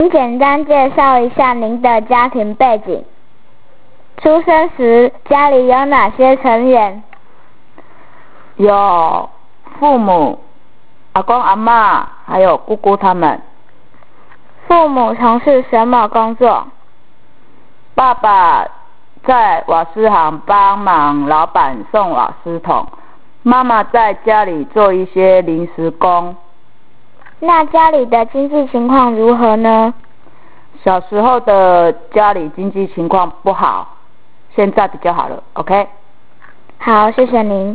请简单介绍一下您的家庭背景。出生时家里有哪些成员？ 有父母、阿公阿嬷，还有姑姑他们。 父母从事什么工作？ 爸爸在瓦斯行帮忙老板送瓦斯桶，妈妈在家里做一些临时工。 那家里的经济情况如何呢？ 小时候的家里经济情况不好，现在比较好了。OK。 好，谢谢您。